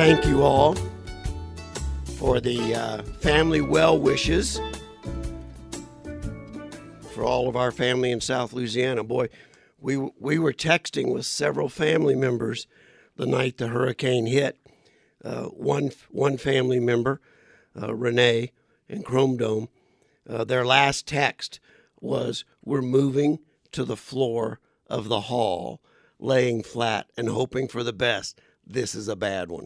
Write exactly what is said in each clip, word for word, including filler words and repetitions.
thank you all for the uh, family well wishes for all of our family in South Louisiana. Boy, we we were texting with several family members the night the hurricane hit. Uh, one one family member, uh, Renee in Chrome Dome, uh, their last text was, "We're moving to the floor of the hall, laying flat and hoping for the best. This is a bad one."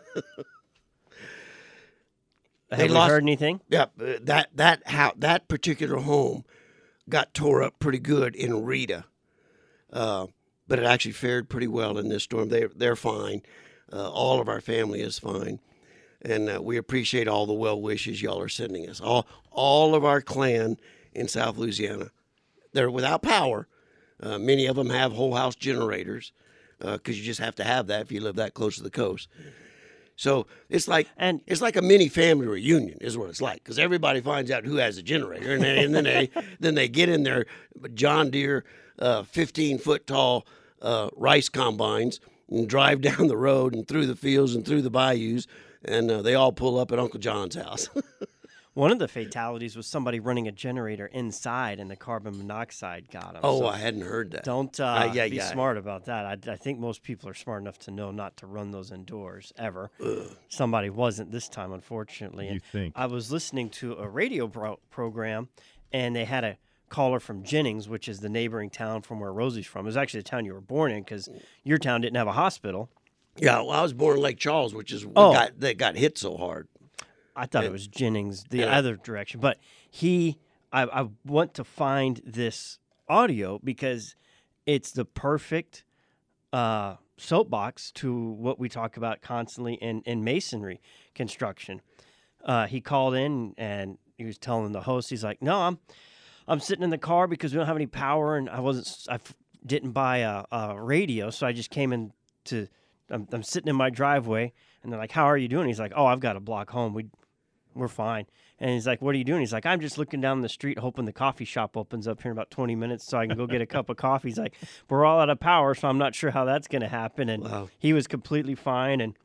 Have you heard anything? Yeah, that that how that particular home got tore up pretty good in Rita, uh, but it actually fared pretty well in this storm. They they're fine. Uh, all of our family is fine, and uh, we appreciate all the well wishes y'all are sending us. All all of our clan in South Louisiana, they're without power. Uh, many of them have whole house generators because uh, you just have to have that if you live that close to the coast. So it's like and it's like a mini family reunion is what it's like, because everybody finds out who has a generator, and then, and then they then they get in their John Deere uh, fifteen foot tall uh, rice combines and drive down the road and through the fields and through the bayous, and uh, they all pull up at Uncle John's house. One of the fatalities was somebody running a generator inside, and the carbon monoxide got them. Oh, so I hadn't heard that. Don't uh, uh, yeah, be yeah. smart about that. I, I think most people are smart enough to know not to run those indoors ever. Ugh. Somebody wasn't this time, unfortunately. You and think. I was listening to a radio pro- program, and they had a caller from Jennings, which is the neighboring town from where Rosie's from. It was actually the town you were born in, because your town didn't have a hospittal. Yeah, well, I was born in Lake Charles, which is Oh. what got, that got hit so hard. I thought And- it was Jennings, the and I- other direction. But he, I, I want to find this audio because it's the perfect uh, soapbox to what we talk about constantly in, in masonry construction. Uh, he called in and he was telling the host, he's like, "No, I'm, I'm sitting in the car because we don't have any power, and I wasn't, I f- didn't buy a, a radio, so I just came in to, I'm, I'm sitting in my driveway." And they're like, "How are you doing?" He's like, "Oh, I've got a block home. We, we're fine." And he's like, "What are you doing?" He's like, "I'm just looking down the street hoping the coffee shop opens up here in about twenty minutes so I can go get a cup of coffee." He's like, "We're all out of power, so I'm not sure how that's going to happen." And Wow. he was completely fine, and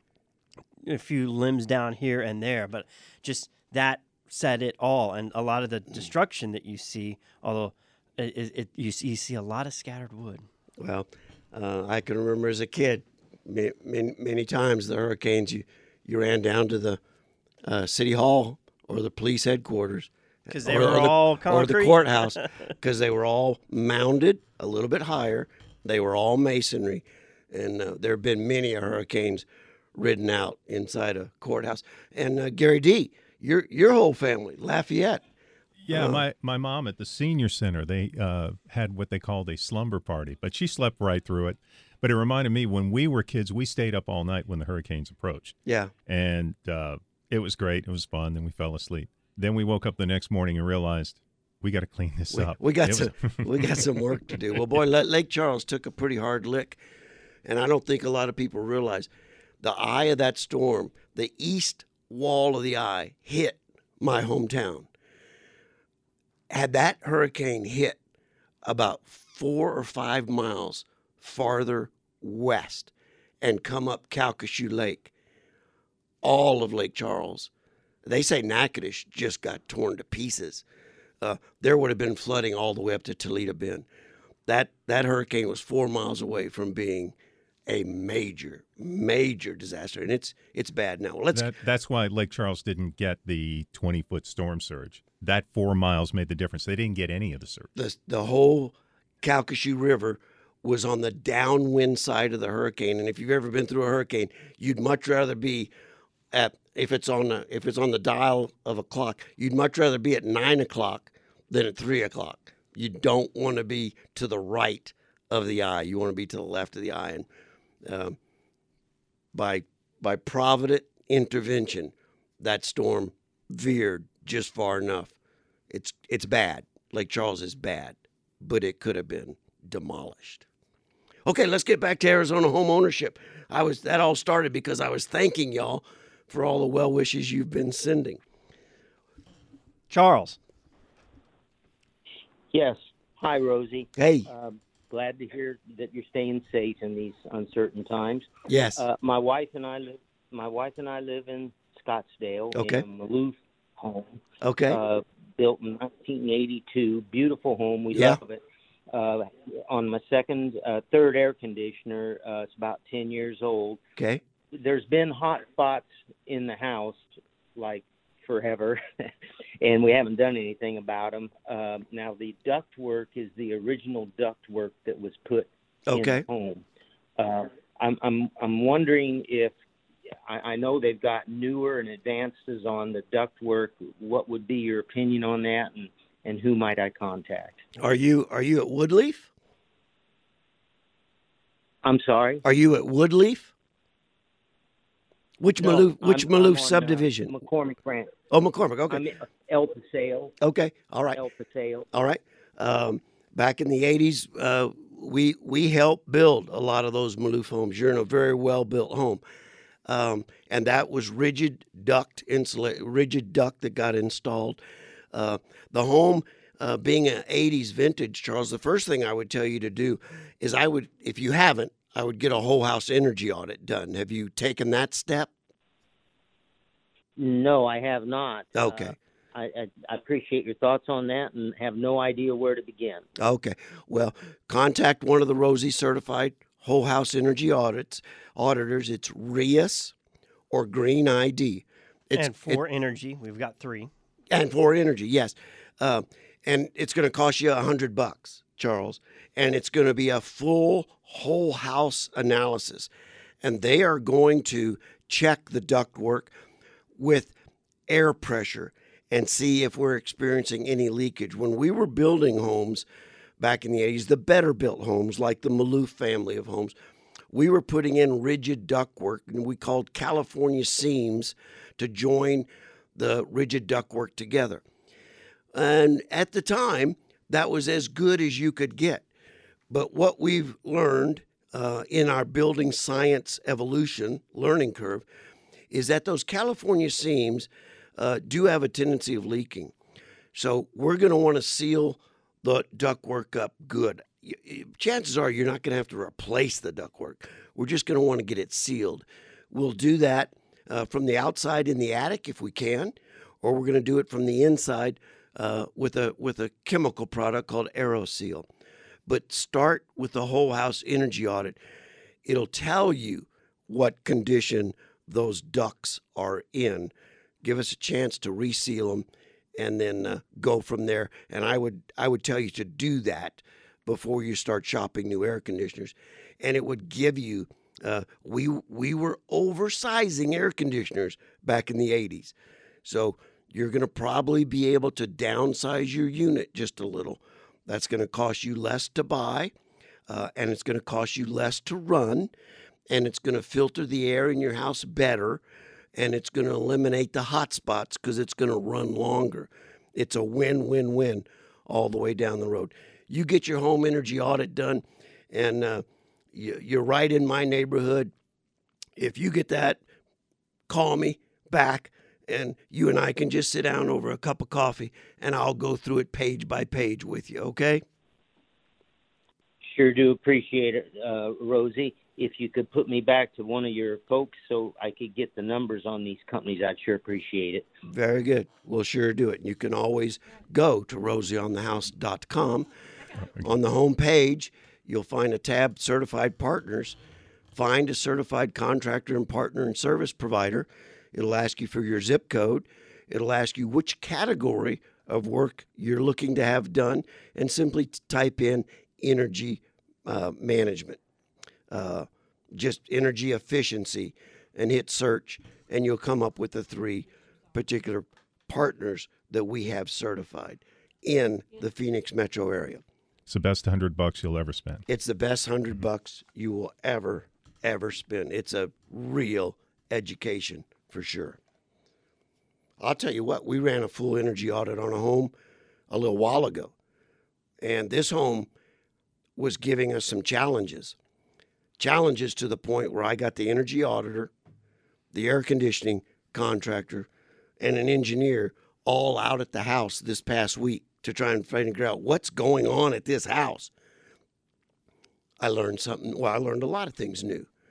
a few limbs down here and there. But just that said it all. And a lot of the destruction that you see, although it, it, it, you, see, you see a lot of scattered wood. Well, uh, I can remember as a kid, many, many, many times the hurricanes, you, you ran down to the uh, city hall or the police headquarters. Because they or, were or the, all Or concrete. the courthouse, because they were all mounded a little bit higher. They were all masonry. And uh, there have been many hurricanes ridden out inside a courthouse. And uh, Gary D., your, your whole family, Lafayette. Yeah, Uh, my, my mom at the senior center, they uh, had what they called a slumber party, but she slept right through it. But it reminded me, when we were kids, we stayed up all night when the hurricanes approached. Yeah. And uh, it was great. It was fun. Then we fell asleep. Then we woke up the next morning and realized we got to clean this We, up. we got It some was- we got some work to do. Well, boy, La- Lake Charles took a pretty hard lick, and I don't think a lot of people realize the eye of that storm, the east wall of the eye, hit my hometown. Had that hurricane hit about four or five miles farther west and come up Calcasieu Lake, all of Lake Charles, they say Natchitoches just got torn to pieces. Uh, there would have been flooding all the way up to Toledo Bend. That that hurricane was four miles away from being a major, major disaster, and it's it's bad now. Let's that, that's why Lake Charles didn't get the twenty-foot storm surge. That four miles made the difference. They didn't get any of the surge. the the whole Calcasieu River was on the downwind side of the hurricane, and if you've ever been through a hurricane, you'd much rather be at if it's on the if it's on the dial of a clock, you'd much rather be at nine o'clock than at three o'clock. You don't want to be to the right of the eye. You want to be to the left of the eye. And um, by by provident intervention, that storm veered just far enough. It's it's bad. Lake Charles is bad, but it could have been demolished. Okay, let's get back to Arizona home ownership. I was that all started because I was thanking y'all for all the well wishes you've been sending. Charles. Yes. Hi, Rosie. Hey, Uh, glad to hear that you're staying safe in these uncertain times. yes, Uh, my wife and I live. my wife and I live in Scottsdale Okay. in a Maloof home, Okay. uh, built in nineteen eighty-two. Beautiful home. We Yeah. love it. Uh, on my second, uh, third air conditioner, uh, it's about ten years old. Okay. There's been hot spots in the house, like forever, and we haven't done anything about them. Uh, now, the ductwork is the original ductwork that was put Okay. in the home. Uh, I'm, I'm, I'm wondering if, I, I know they've got newer and advances on the ductwork. What would be your opinion on that, and, and who might I contact? Are you are you at Woodleaf? I'm sorry? Are you at Woodleaf? Which No, Maloof which I'm- I'm Maloof on, uh, subdivision? McCormick Ranch. Oh, McCormick. Okay. I'm in El Paseo. Okay. All right. El Paseo. All right. Um, back in the eighties, uh, we we helped build a lot of those Maloof homes. You're in a very well built home, um, and that was rigid duct insula- rigid duct that got installed. Uh, the home, uh, being an eighties vintage, Charles, the first thing I would tell you to do is I would, if you haven't, I would get a whole house energy audit done. Have you taken that step? No, I have not. Okay. Uh, I, I, I appreciate your thoughts on that and have no idea where to begin. Okay. Well, contact one of the Rosie certified whole house energy audits auditors. It's R I A S or Green I D. It's, and for energy, we've got three. and for energy, yes. Uh, and it's going to cost you a hundred bucks, Charles. And it's going to be a full whole house analysis, and they are going to check the ductwork with air pressure and see if we're experiencing any leakage. When we were building homes back in the eighties, the better built homes like the Maloof family of homes, we were putting in rigid ductwork, and we called California seams to join the rigid ductwork together. And at the time, that was as good as you could get. But what we've learned uh, in our building science evolution learning curve is that those California seams uh, do have a tendency of leaking. So we're going to want to seal the ductwork up good. Y- y- Chances are you're not going to have to replace the ductwork. We're just going to want to get it sealed. We'll do that uh, from the outside in the attic if we can, or we're going to do it from the inside uh, with a with a chemical product called AeroSeal. But start with the whole house energy audit. It'll tell you what condition those ducts are in. Give us a chance to reseal them, and then uh, go from there. And I would I would tell you to do that before you start shopping new air conditioners. And it would give you uh, we we were oversizing air conditioners back in the eighties, so you're going to probably be able to downsize your unit just a little. That's going to cost you less to buy, uh, and it's going to cost you less to run, and it's going to filter the air in your house better, and it's going to eliminate the hot spots because it's going to run longer. It's a win-win-win all the way down the road. You get your home energy audit done, and uh, you, you're right in my neighborhood. If you get that, call me back, and you and I can just sit down over a cup of coffee, and I'll go through it page by page with you, okay? Sure do appreciate it, uh, Rosie. If you could put me back to one of your folks so I could get the numbers on these companies, I'd sure appreciate it. Very good. We'll sure do it. You can always go to rosie on the house dot com. On the home page, you'll find a tab, Certified Partners. Find a certified contractor and partner and service provider. It'll ask you for your zip code. It'll ask you which category of work you're looking to have done, and simply type in energy uh, management, uh, just energy efficiency, and hit search, and you'll come up with the three particular partners that we have certified in the Phoenix metro area. It's the best hundred bucks you'll ever spend. It's the best hundred bucks you will ever, ever spend. It's a real education for sure. I'll tell you what, we ran a full energy audit on a home a little while ago, and this home was giving us some challenges. Challenges to the point where I got the energy auditor, the air conditioning contractor, and an engineer all out at the house this past week to try and figure out what's going on at this house. I learned something. Well, I learned a lot of things new.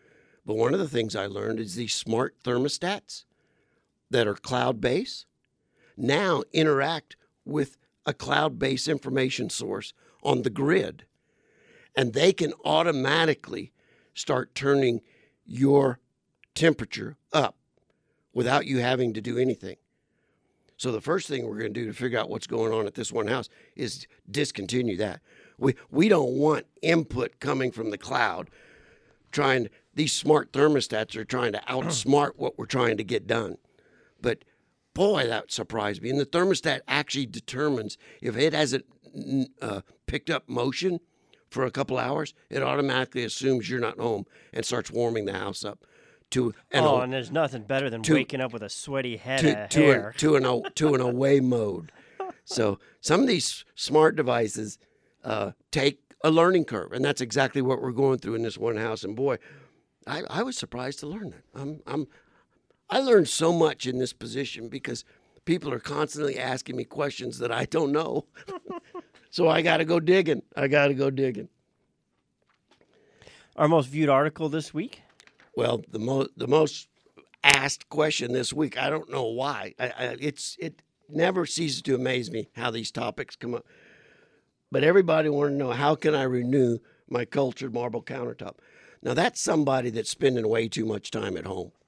But one of the things I learned is these smart thermostats that are cloud-based now interact with a cloud-based information source on the grid. And they can automatically start turning your temperature up without you having to do anything. So the first thing we're going to do to figure out what's going on at this one house is discontinue that. We we don't want input coming from the cloud trying, these smart thermostats are trying to outsmart what we're trying to get done. But boy, that surprised me. And the thermostat actually determines if it hasn't uh, picked up motion for a couple hours, it automatically assumes you're not home and starts warming the house up. To an oh, o- and there's nothing better than to- waking up with a sweaty head to, of to, hair. an, to, an, a- to an away mode. So some of these smart devices uh, take a learning curve, and that's exactly what we're going through in this one house. And boy, I, I was surprised to learn that. I'm, I'm, I learned so much in this position because people are constantly asking me questions that I don't know. So I got to go digging. I got to go digging. Our most viewed article this week. Well, the most the most asked question this week. I don't know why. I, I, it's it never ceases to amaze me how these topics come up. But everybody wanted to know, how can I renew my cultured marble countertop? Now that's somebody that's spending way too much time at home.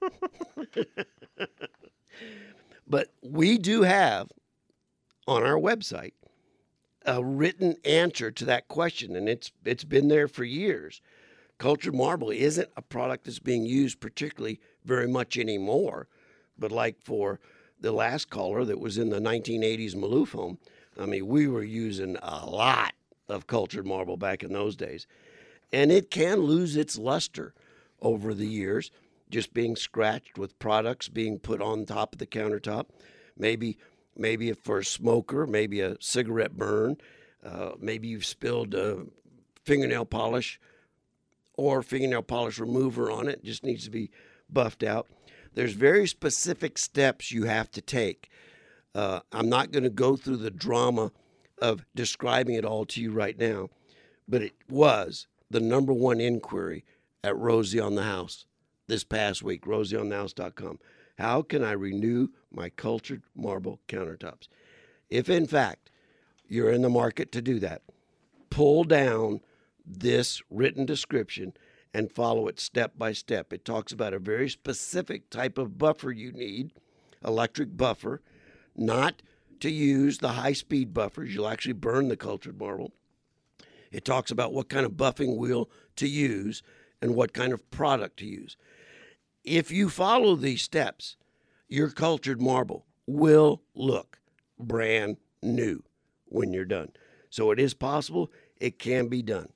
But we do have on our website a written answer to that question, and it's it's been there for years. Cultured marble isn't a product that's being used particularly very much anymore, but like for the last caller that was in the nineteen eighties Maloof home, I mean, we were using a lot of cultured marble back in those days. And it can lose its luster over the years, just being scratched with products being put on top of the countertop. Maybe, maybe for a smoker, maybe a cigarette burn, uh, maybe you've spilled uh, fingernail polish or fingernail polish remover on it. It just needs to be buffed out. There's very specific steps you have to take. Uh, I'm not going to go through the drama of describing it all to you right now, but it was the number one inquiry at Rosie on the House this past week, rosie on the house dot com. How can I renew my cultured marble countertops? If, in fact, you're in the market to do that, pull down this written description and follow it step by step. It talks about a very specific type of buffer you need, electric buffer, not to use the high-speed buffers. You'll actually burn the cultured marble. It talks about what kind of buffing wheel to use and what kind of product to use. If you follow these steps, your cultured marble will look brand new when you're done. So it is possible. It can be done.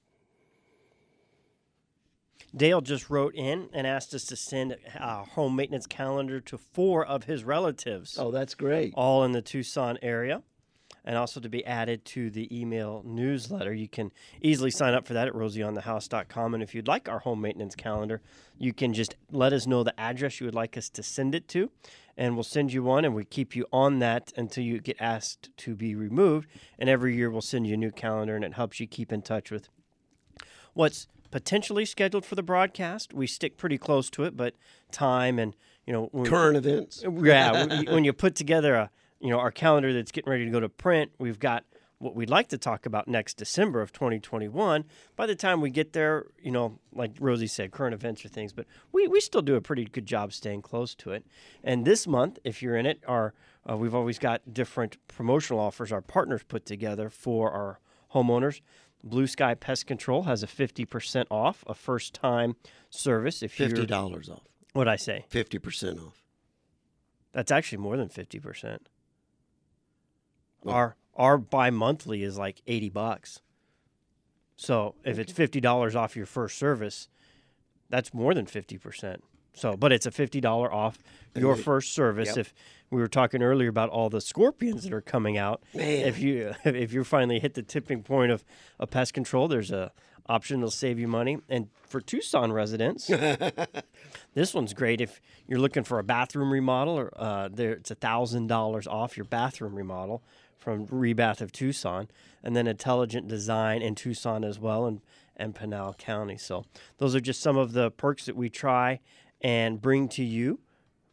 Dale just wrote in and asked us to send a home maintenance calendar to four of his relatives, Oh, that's great. all in the Tucson area, and also to be added to the email newsletter. You can easily sign up for that at rosie on the house dot com. And if you'd like our home maintenance calendar, you can just let us know the address you would like us to send it to, and we'll send you one, and we keep you on that until you get asked to be removed. And every year we'll send you a new calendar, and it helps you keep in touch with what's potentially scheduled for the broadcast. We stick pretty close to it, but time and, you know, when, Current events. yeah, when you- when you put together a, you know, our calendar that's getting ready to go to print, we've got what we'd like to talk about next December of twenty twenty-one. By the time we get there, you know, like Rosie said, current events or things, but we, we still do a pretty good job staying close to it. And this month, if you're in it, our uh, we've always got different promotional offers our partners put together for our homeowners. Blue Sky Pest Control has a fifty percent off a first-time service. If fifty you're, dollars off. what'd I say? fifty percent off. That's actually more than fifty percent. Well- Our our bi-monthly is like eighty bucks. So if it's fifty dollars off your first service, that's more than fifty percent. So, but it's a fifty dollars off your you- first service. Yep. If we were talking earlier about all the scorpions that are coming out, Man. if you if you finally hit the tipping point of a pest control, there's a option that'll save you money. And for Tucson residents, this one's great. If you're looking for a bathroom remodel, or uh, there it's a thousand dollars off your bathroom remodel from Rebath of Tucson, and then Intelligent Design in Tucson as well, and, and Pinal County. So those are just some of the perks that we try and bring to you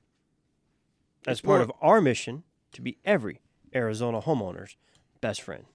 as It's part more- of our mission to be every Arizona homeowner's best friend.